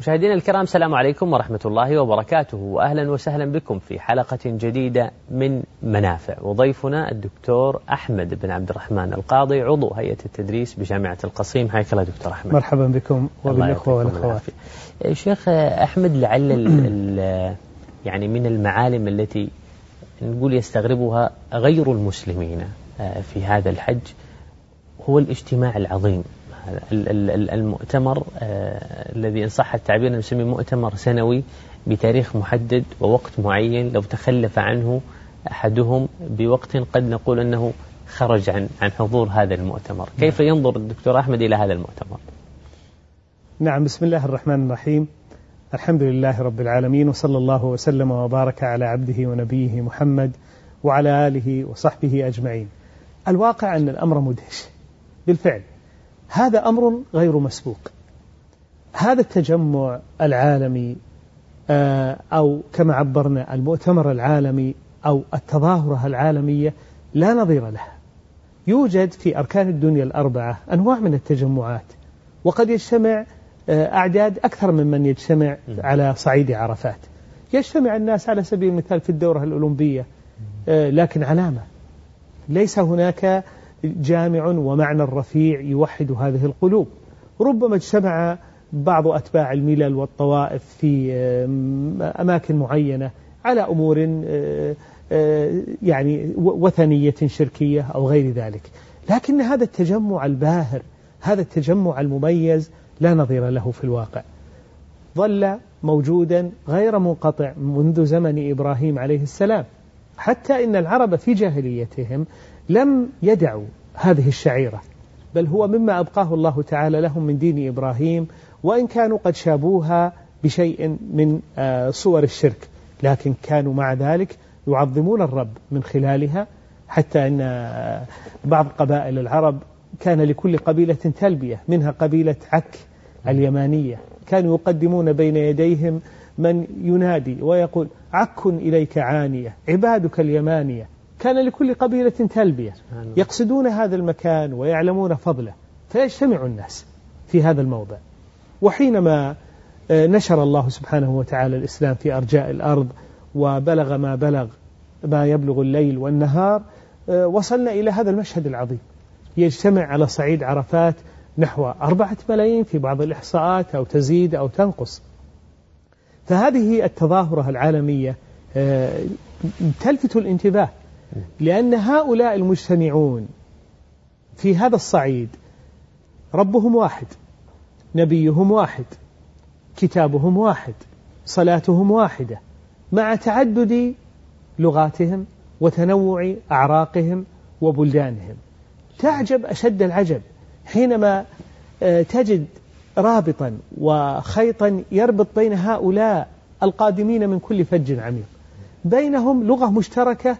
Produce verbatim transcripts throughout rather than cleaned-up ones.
مشاهدينا الكرام، السلام عليكم ورحمة الله وبركاته، وأهلا وسهلا بكم في حلقة جديدة من منافع. وضيفنا الدكتور أحمد بن عبد الرحمن القاضي، عضو هيئة التدريس بجامعة القصيم. حياك الله دكتور أحمد. مرحبا بكم وبالأخوة والأخوات. شيخ أحمد، لعل ال يعني من المعالم التي نقول يستغربها غير المسلمين في هذا الحج هو الاجتماع العظيم، المؤتمر الذي إن صح التعبير نسميه مؤتمر سنوي بتاريخ محدد ووقت معين. لو تخلف عنه أحدهم بوقت قد نقول أنه خرج عن عن حضور هذا المؤتمر. كيف ينظر الدكتور أحمد إلى هذا المؤتمر؟ نعم، بسم الله الرحمن الرحيم. الحمد لله رب العالمين، وصلى الله وسلم وبارك على عبده ونبيه محمد وعلى آله وصحبه أجمعين. الواقع أن الأمر مدهش بالفعل، هذا أمر غير مسبوق. هذا التجمع العالمي أو كما عبرنا المؤتمر العالمي أو التظاهرة العالمية لا نظير لها. يوجد في أركان الدنيا الأربعة أنواع من التجمعات، وقد يجتمع أعداد أكثر من من يجتمع على صعيد عرفات. يجتمع الناس على سبيل المثال في الدورة الأولمبية، لكن علامة، ليس هناك جامع ومعنى رفيع يوحد هذه القلوب. ربما اجتمع بعض أتباع الملل والطوائف في أماكن معينة على أمور يعني وثنية شركية أو غير ذلك، لكن هذا التجمع الباهر، هذا التجمع المميز لا نظير له في الواقع. ظل موجودا غير منقطع منذ زمن إبراهيم عليه السلام، حتى إن العرب في جاهليتهم لم يدعوا هذه الشعيرة، بل هو مما أبقاه الله تعالى لهم من دين إبراهيم، وإن كانوا قد شابوها بشيء من صور الشرك، لكن كانوا مع ذلك يعظمون الرب من خلالها. حتى أن بعض قبائل العرب كان لكل قبيلة تلبية، منها قبيلة عك اليمانية، كانوا يقدمون بين يديهم من ينادي ويقول: عك إليك عانية عبادك اليمانية. كان لكل قبيلة تلبية، يقصدون هذا المكان ويعلمون فضله، فيجتمع الناس في هذا الموضع. وحينما نشر الله سبحانه وتعالى الإسلام في أرجاء الأرض وبلغ ما بلغ ما يبلغ الليل والنهار، وصلنا إلى هذا المشهد العظيم. يجتمع على صعيد عرفات نحو أربعة ملايين في بعض الإحصاءات، أو تزيد أو تنقص. فهذه التظاهرة العالمية تلفت الانتباه، لأن هؤلاء المجتمعون في هذا الصعيد ربهم واحد، نبيهم واحد، كتابهم واحد، صلاتهم واحدة، مع تعدد لغاتهم وتنوع أعراقهم وبلدانهم. تعجب أشد العجب حينما تجد رابطا وخيطا يربط بين هؤلاء القادمين من كل فج عميق، بينهم لغة مشتركة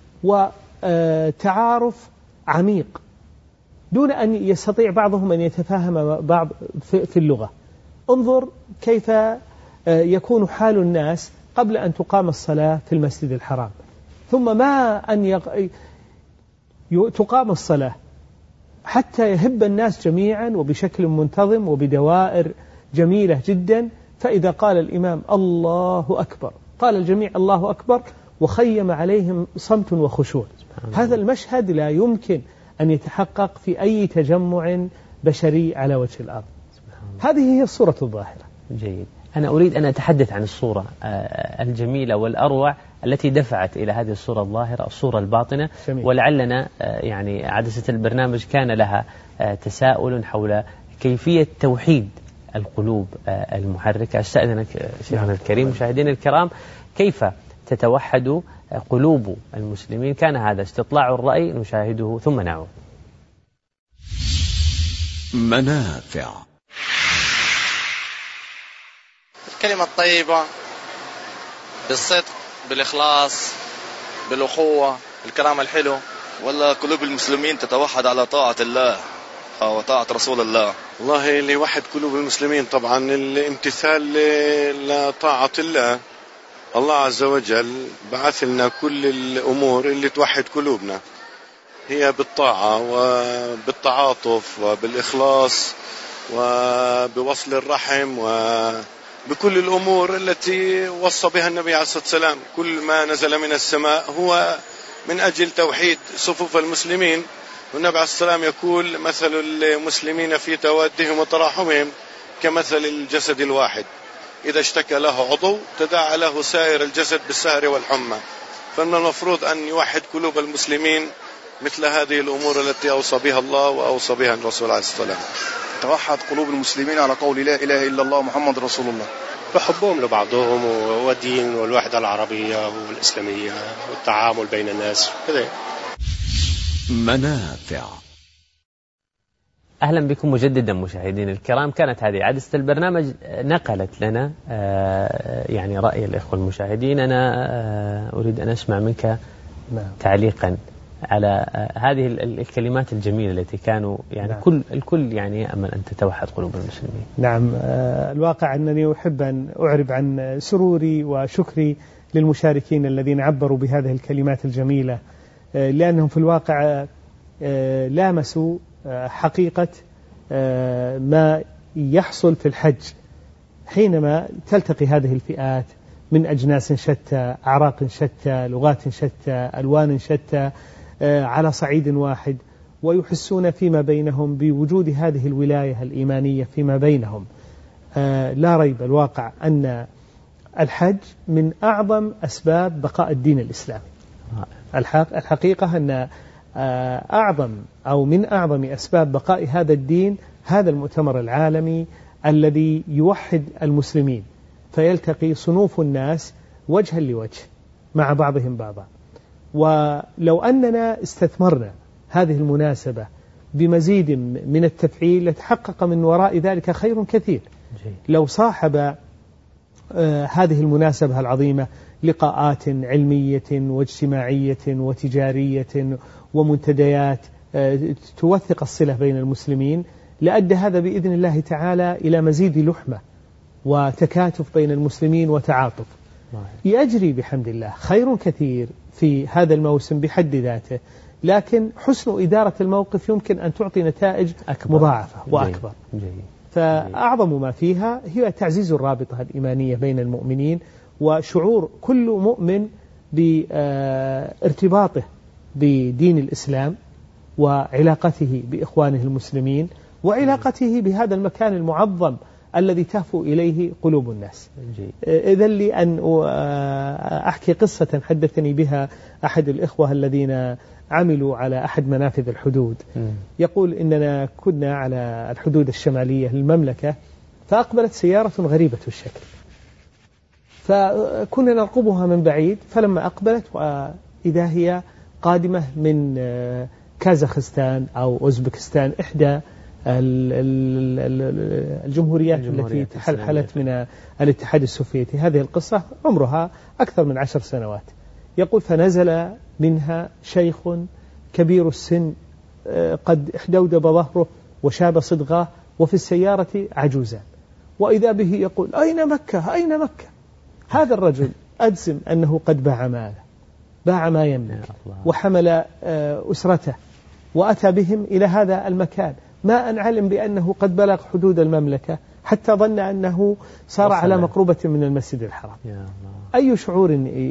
وتعارف عميق، دون أن يستطيع بعضهم أن يتفاهم بعض في اللغة. انظر كيف يكون حال الناس قبل أن تقام الصلاة في المسجد الحرام، ثم ما أن يق... تقام الصلاة حتى يهب الناس جميعا وبشكل منتظم وبدوائر جميلة جدا، فإذا قال الإمام الله أكبر قال الجميع الله أكبر، وخيم عليهم صمت وخشوع. هذا المشهد لا يمكن أن يتحقق في أي تجمع بشري على وجه الأرض. هذه هي الصورة الظاهرة. جيد. أنا أريد أن أتحدث عن الصورة الجميلة والأروع التي دفعت إلى هذه الصورة الظاهرة، الصورة الباطنة. جميل. ولعلنا يعني عدسة البرنامج كان لها تساؤل حول كيفية توحيد القلوب المحركة. أستأذنك شيخنا الكريم، مشاهدينا الكرام، كيف تتوحد قلوب المسلمين؟ كان هذا استطلاع الرأي، نشاهده ثم نعود. منافع. الكلمة الطيبة بالصدق، بالإخلاص، بالأخوة، الكلام الحلو. والله قلوب المسلمين تتوحد على طاعة الله وطاعة رسول الله. والله اللي يوحد قلوب المسلمين طبعا الامتثال لطاعة الله. الله عز وجل بعث لنا كل الأمور اللي توحد قلوبنا، هي بالطاعة وبالتعاطف وبالإخلاص وبوصل الرحم بكل الأمور التي وصى بها النبي عليه الصلاة والسلام. كل ما نزل من السماء هو من أجل توحيد صفوف المسلمين. والنبي عليه الصلاة والسلام يقول مثل المسلمين في توادهم وتراحمهم كمثل الجسد الواحد، إذا اشتكى له عضو تداعى له سائر الجسد بالسهر والحمى. فمن المفروض أن يوحد قلوب المسلمين مثل هذه الأمور التي أوصى بها الله وأوصى بها الرسول عليه الصلاة والسلام. توحد قلوب المسلمين على قول لا إله إلا الله محمد رسول الله، بحبهم لبعضهم والدين والوحدة العربية والإسلامية والتعامل بين الناس كذا. منافع. أهلا بكم مجددا مشاهدين الكرام. كانت هذه عدسة البرنامج نقلت لنا يعني رأي الإخوة المشاهدين. أنا أريد أن أسمع منك تعليقا على هذه الكلمات الجميلة التي كانوا يعني نعم. كل الكل يعني يأمل أن تتوحد قلوب المسلمين. نعم، الواقع أنني أحب أن أعرب عن سروري وشكري للمشاركين الذين عبروا بهذه الكلمات الجميلة، لأنهم في الواقع لامسوا حقيقة ما يحصل في الحج حينما تلتقي هذه الفئات من أجناس شتى، أعراق شتى، لغات شتى، ألوان شتى على صعيد واحد، ويحسون فيما بينهم بوجود هذه الولاية الإيمانية فيما بينهم. لا ريب الواقع أن الحج من أعظم أسباب بقاء الدين الإسلامي. الحقيقة أن أعظم أو من أعظم أسباب بقاء هذا الدين هذا المؤتمر العالمي الذي يوحد المسلمين، فيلتقي صنوف الناس وجها لوجه مع بعضهم بعضا. ولو أننا استثمرنا هذه المناسبة بمزيد من التفعيل لتحقق من وراء ذلك خير كثير. لو صاحب هذه المناسبة العظيمة لقاءات علمية واجتماعية وتجارية ومنتديات توثق الصلة بين المسلمين، لأدى هذا بإذن الله تعالى إلى مزيد لحمة وتكاتف بين المسلمين وتعاطف. يجري بحمد الله خير كثير في هذا الموسم بحد ذاته، لكن حسن إدارة الموقف يمكن أن تعطي نتائج أكبر مضاعفة وأكبر. جيد. جيد. فأعظم ما فيها هي تعزيز الرابطة الإيمانية بين المؤمنين، وشعور كل مؤمن بارتباطه بدين الإسلام وعلاقته بإخوانه المسلمين وعلاقته بهذا المكان المعظم الذي تهفو إليه قلوب الناس. إذن لي أن أحكي قصة حدثني بها أحد الإخوة الذين عملوا على أحد منافذ الحدود. يقول إننا كنا على الحدود الشمالية للمملكة، فأقبلت سيارة غريبة الشكل، فكنا نرقبها من بعيد، فلما أقبلت وإذا هي قادمة من كازاخستان أو أوزبكستان، إحدى الجمهوريات التي تحلحلت من الاتحاد السوفيتي. هذه القصة عمرها أكثر من عشر سنوات. يقول فنزل منها شيخ كبير السن قد احدودب ظهره وشاب صدغاه، وفي السيارة عجوزان، وإذا به يقول أين مكة أين مكة. هذا الرجل أجزم أنه قد باع ماله، باع ما يملك وحمل أسرته وأتى بهم إلى هذا المكان، ما أن علم بأنه قد بلغ حدود المملكة حتى ظن أنه صار على مقربة من المسجد الحرام. أي شعور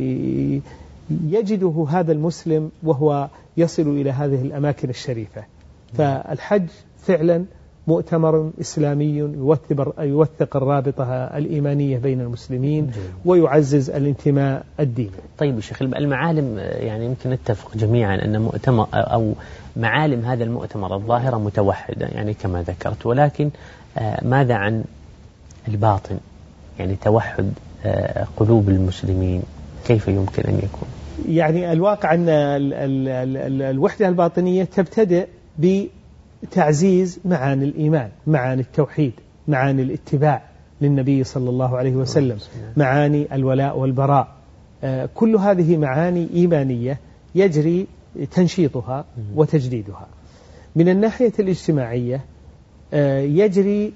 يجده هذا المسلم وهو يصل إلى هذه الأماكن الشريفة. فالحج فعلا مؤتمر إسلامي يوثق الرابطة الإيمانية بين المسلمين ويعزز الانتماء الديني. طيب شيخ، المعالم يعني يمكن نتفق جميعا أن مؤتمر أو معالم هذا المؤتمر الظاهرة متوحدة يعني كما ذكرت، ولكن ماذا عن الباطن؟ يعني توحد قلوب المسلمين كيف يمكن أن يكون؟ يعني الواقع أن الوحدة الباطنية تبتدئ بتعزيز معاني الإيمان، معاني التوحيد، معاني الاتباع للنبي صلى الله عليه وسلم، معاني الولاء والبراء. كل هذه معاني إيمانية يجري تنشيطها وتجديدها. من الناحية الاجتماعية يجري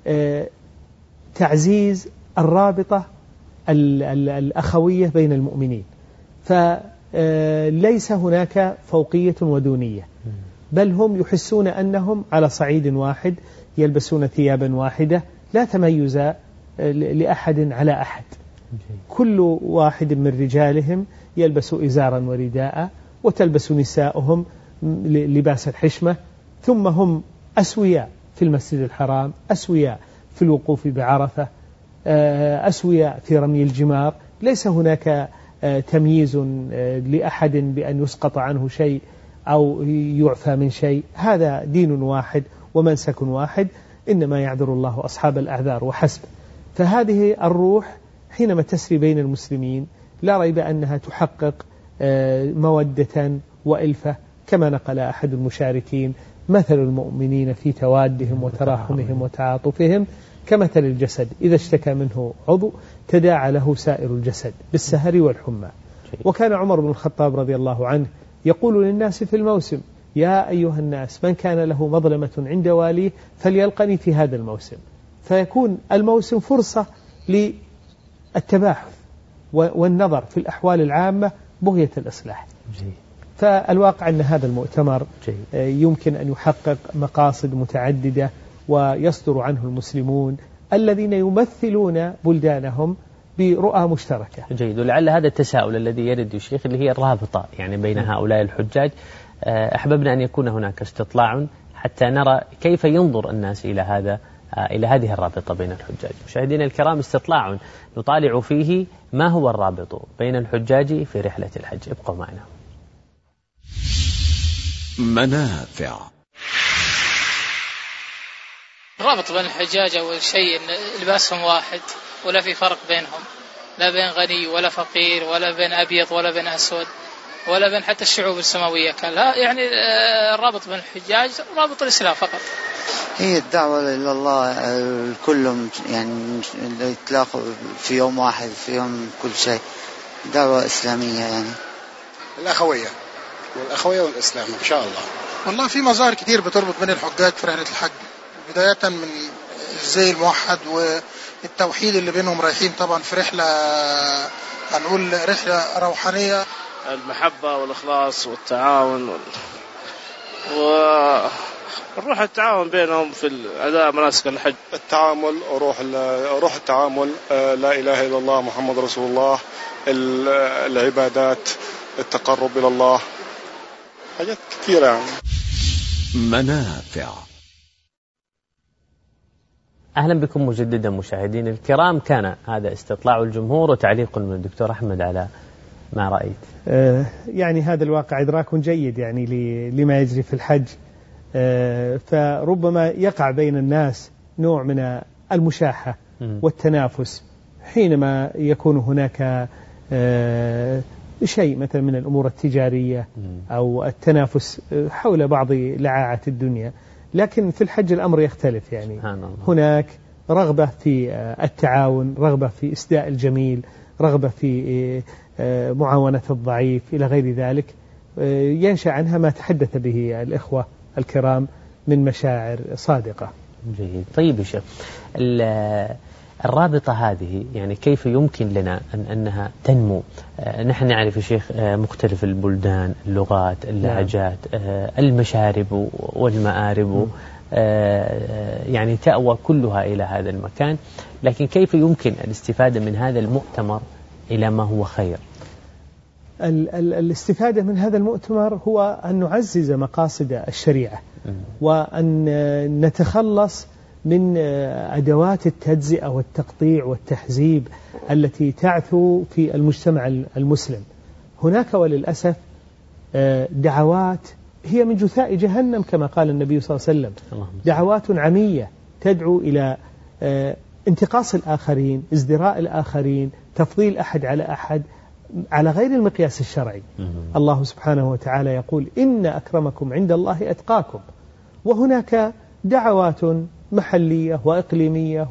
تعزيز الرابطة الأخوية بين المؤمنين، فليس هناك فوقية ودونية، بل هم يحسون أنهم على صعيد واحد، يلبسون ثيابا واحدة، لا تميز لأحد على أحد. كل واحد من رجالهم يلبس إزارا ورداء، وتلبس نساؤهم لباس الحشمة، ثم هم أسوياء في المسجد الحرام، أسوياء في الوقوف بعرفة، أسوياء في رمي الجمار. ليس هناك تمييز لأحد بأن يسقط عنه شيء أو يعفى من شيء. هذا دين واحد ومنسك واحد، إنما يعذر الله أصحاب الأعذار وحسب. فهذه الروح حينما تسري بين المسلمين لا ريب أنها تحقق مودة وإلفة، كما نقل أحد المشاركين: مثل المؤمنين في توادهم وتراحمهم وتعاطفهم كمثل الجسد إذا اشتكى منه عضو تداعى له سائر الجسد بالسهر والحمى. وكان عمر بن الخطاب رضي الله عنه يقول للناس في الموسم: يا أيها الناس، من كان له مظلمة عند واليه فليلقني في هذا الموسم. فيكون الموسم فرصة للتباحث والنظر في الأحوال العامة بغية الإصلاح. فالواقع أن هذا المؤتمر يمكن أن يحقق مقاصد متعددة، ويصدر عنه المسلمون الذين يمثلون بلدانهم برؤى مشتركة. جيد. ولعل هذا التساؤل الذي يرد يا شيخ اللي هي الرابطة يعني بين هؤلاء الحجاج، أحببنا أن يكون هناك استطلاع حتى نرى كيف ينظر الناس إلى هذا إلى هذه الرابطة بين الحجاج. مشاهدينا الكرام، استطلاع نطالع فيه ما هو الرابط بين الحجاج في رحلة الحج. ابقوا معنا. منافع. الرابط بين الحجاج أول شيء لباسهم واحد، ولا في فرق بينهم، لا بين غني ولا فقير، ولا بين أبيض ولا بين أسود، ولا بين حتى الشعوب السماوية كان لا. يعني الرابط بين الحجاج رابط الإسلام فقط. هي الدعوة إلى الله كلهم يعني يتلاقوا في يوم واحد، في يوم كل شيء، دعوة إسلامية يعني. الأخوية والأخوية والإسلام إن شاء الله. والله في مظاهر كتير بتربط بين الحجاج في رحلة الحج، بداية من الزي الموحد والتوحيد اللي بينهم رايحين طبعا في رحلة هنقول رحلة روحانية. المحبة والإخلاص والتعاون وال... والروح التعاون بينهم في أداء مناسك الحج. التعامل وروح روح التعامل، لا إله إلا الله محمد رسول الله، العبادات، التقرب إلى الله، حاجات كثيرة يعني. منافع. أهلا بكم مجددا مشاهدين الكرام. كان هذا استطلاع الجمهور وتعليق من الدكتور أحمد على ما رأيت. آه يعني هذا الواقع إدراك جيد يعني لما يجري في الحج. آه فربما يقع بين الناس نوع من المشاحة والتنافس حينما يكون هناك آه شيء مثلا من الأمور التجارية أو التنافس حول بعض لعاعة الدنيا. لكن في الحج الأمر يختلف يعني. هناك رغبة في التعاون، رغبة في إسداء الجميل، رغبة في معاونة الضعيف إلى غير ذلك، ينشأ عنها ما تحدث به الإخوة الكرام من مشاعر صادقة. جيد. طيب يا شيخ، الرابطة هذه يعني كيف يمكن لنا أن أنها تنمو؟ نحن نعرف يا شيخ مختلف البلدان، اللغات، اللهجات، المشارب والمآرب، يعني تأوى كلها إلى هذا المكان. لكن كيف يمكن الاستفادة من هذا المؤتمر إلى ما هو خير؟ ال- ال- الاستفادة من هذا المؤتمر هو أن نعزز مقاصد الشريعة، وأن نتخلص من أدوات التجزئة والتقطيع والتحزيب التي تعثو في المجتمع المسلم. هناك وللأسف دعوات هي من جثاء جهنم كما قال النبي صلى الله عليه وسلم، دعوات عمية تدعو إلى انتقاص الآخرين، ازدراء الآخرين، تفضيل أحد على أحد على غير المقياس الشرعي. الله سبحانه وتعالى يقول: إن أكرمكم عند الله أتقاكم. وهناك دعوات محلية وإقليمية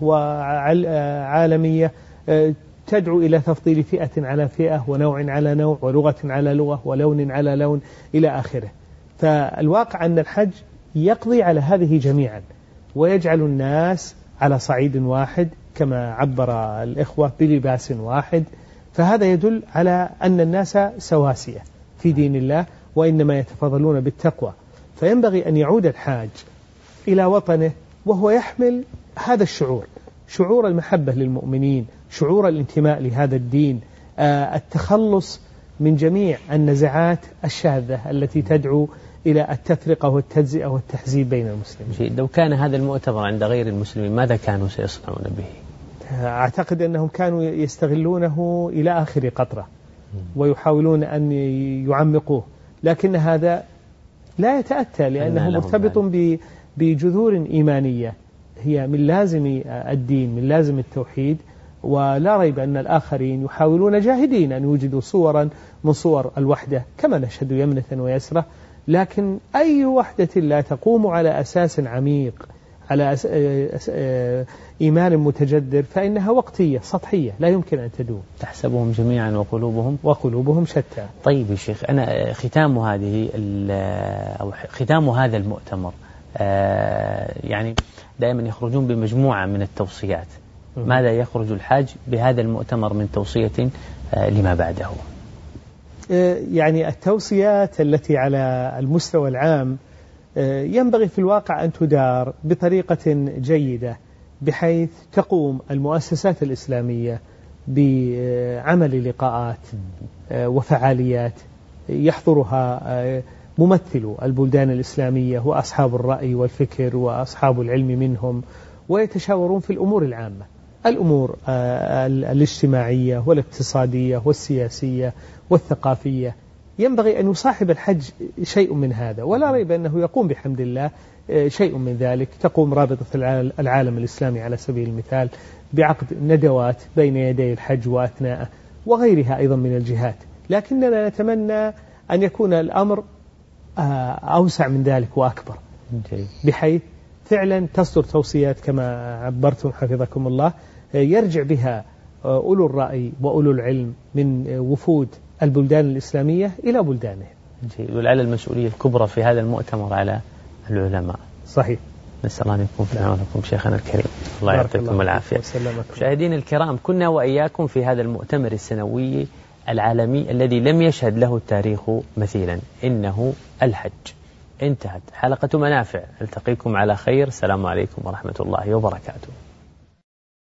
وعالمية تدعو إلى تفضيل فئة على فئة ونوع على نوع ولغة على لغة ولون على لون إلى آخره. فالواقع أن الحج يقضي على هذه جميعا ويجعل الناس على صعيد واحد كما عبر الإخوة بلباس واحد. فهذا يدل على أن الناس سواسية في دين الله وإنما يتفضلون بالتقوى. فينبغي أن يعود الحاج إلى وطنه وهو يحمل هذا الشعور، شعور المحبة للمؤمنين، شعور الانتماء لهذا الدين، التخلص من جميع النزعات الشاذة التي تدعو إلى التفرقة والتجزئة والتحزيب بين المسلمين. لو كان هذا المؤتمر عند غير المسلمين ماذا كانوا سيصنعون به؟ أعتقد أنهم كانوا يستغلونه إلى آخر قطرة ويحاولون أن يعمقوه، لكن هذا لا يتأتى لأنه مرتبط بجذور إيمانية هي من لازم الدين، من لازم التوحيد. ولا ريب أن الآخرين يحاولون جاهدين أن يوجدوا صورا من صور الوحدة كما نشهد يمنة ويسرة، لكن أي وحدة لا تقوم على أساس عميق، على أس... أس... إيمان متجذر، فإنها وقتية سطحية لا يمكن أن تدوم. تحسبهم جميعا وقلوبهم وقلوبهم شتى. طيب يا شيخ، أنا ختام هذه أو ختام هذا المؤتمر يعني دائما يخرجون بمجموعة من التوصيات، ماذا يخرج الحاج بهذا المؤتمر من توصية لما بعده؟ يعني التوصيات التي على المستوى العام ينبغي في الواقع أن تدار بطريقة جيدة، بحيث تقوم المؤسسات الإسلامية بعمل لقاءات وفعاليات يحضرها ممثلو البلدان الإسلامية وأصحاب الرأي والفكر وأصحاب العلم منهم، ويتشاورون في الأمور العامة، الأمور الاجتماعية والاقتصادية والسياسية والثقافية. ينبغي أن يصاحب الحج شيء من هذا، ولا ريب أنه يقوم بحمد الله شيء من ذلك. تقوم رابطة العالم الإسلامي على سبيل المثال بعقد ندوات بين يدي الحج وأثناءه وغيرها أيضا من الجهات، لكننا نتمنى أن يكون الأمر أوسع من ذلك وأكبر، بحيث فعلا تصدر توصيات كما عبرتم حفظكم الله يرجع بها أولو الرأي وأولو العلم من وفود البلدان الإسلامية إلى بلدانهم. ولعل المسؤولية الكبرى في هذا المؤتمر على العلماء. صحيح. نسأل الله أن يكون في عونكم شيخنا الكريم، الله يعطيكم العافية. مشاهدين الكرام، كنا وإياكم في هذا المؤتمر السنوي العالمي الذي لم يشهد له التاريخ مثيلا، إنه الحج. انتهت حلقة منافع، التقيكم على خير، السلام عليكم ورحمة الله وبركاته.